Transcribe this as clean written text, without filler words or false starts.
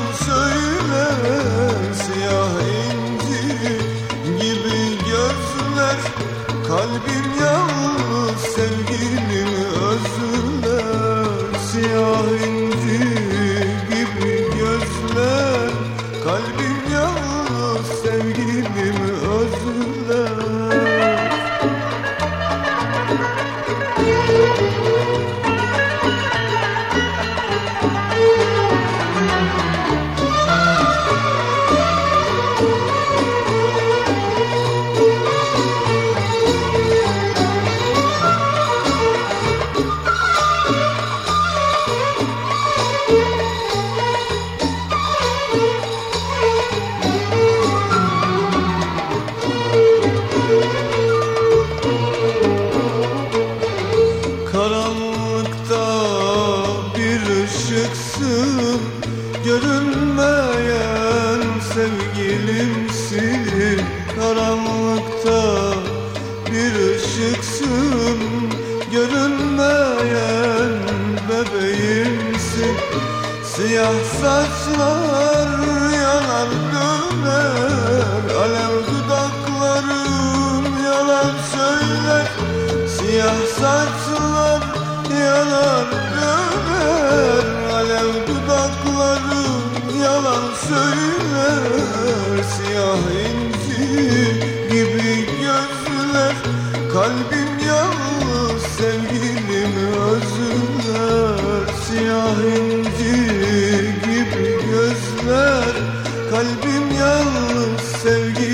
söyle. Siyah inci gibi gözler, kalbim yalnız sevgilim özler. Siyah inci gibi gözler, kalbim yalnız sevgilim özler. Karanlıkta bir ışıksın, görünmeyen sevgilimsin. Karanlıkta bir ışıksın, görünmeyen bebeğimsin. Siyah saçlar yanar döner, alev dudaklarım yalan söyler. Siyah saçlar yalan döner, alev dudaklarım yalan söyler. Siyah inci gibi gözler, kalbim yalnız sevgilim özler. Siyah inci gibi gözler, kalbim yalnız sevgilim